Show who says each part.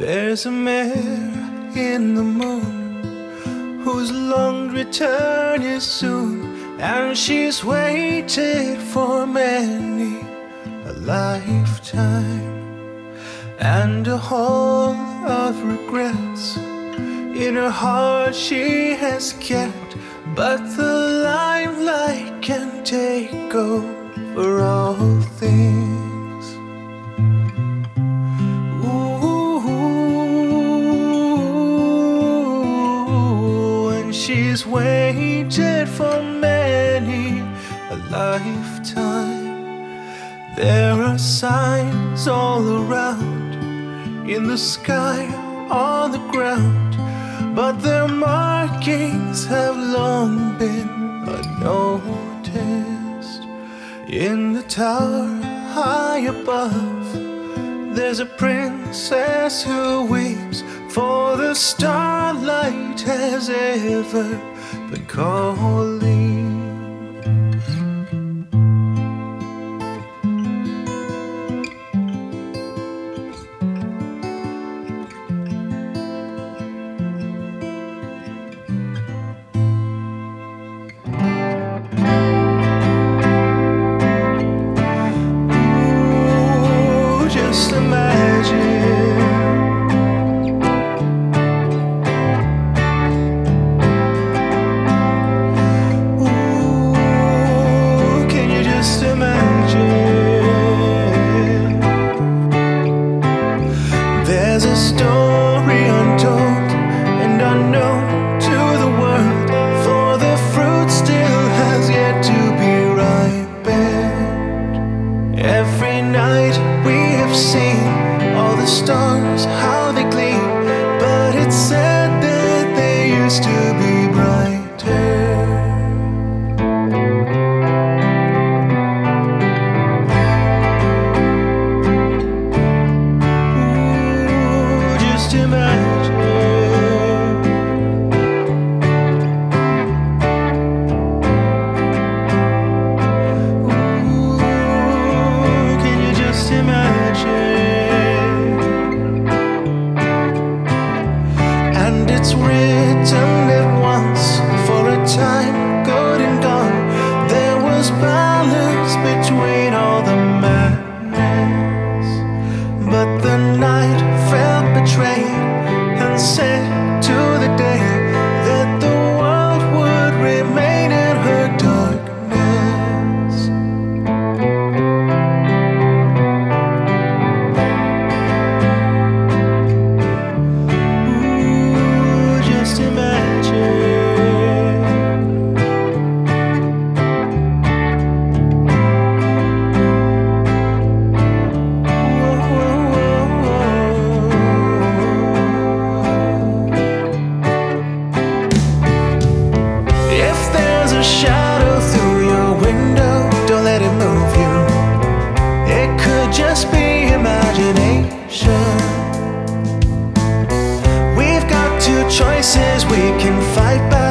Speaker 1: There's a mare in the moon whose long return is soon, and she's waited for many a lifetime, and a haul of regrets in her heart she has kept, but the limelight can take over all things. She's waited for many a lifetime. There are signs all around, in the sky, on the ground, but their markings have long been unnoticed. In the tower high above, there's a princess who weeps, for the starlight has ever been calling. Ooh, just imagine. There's a story untold and unknown to the world, for the fruit still has yet to be ripened. Every night we have seen all the stars, how they gleam, but it's said that they used to be brighter. It's written at once, for a time good and gone, there was balance between all the madness. But the night felt betrayed and said to the day that the world would remain in her darkness. Shadow through your window, don't let it move you. It could just be imagination. We've got two choices, we can fight back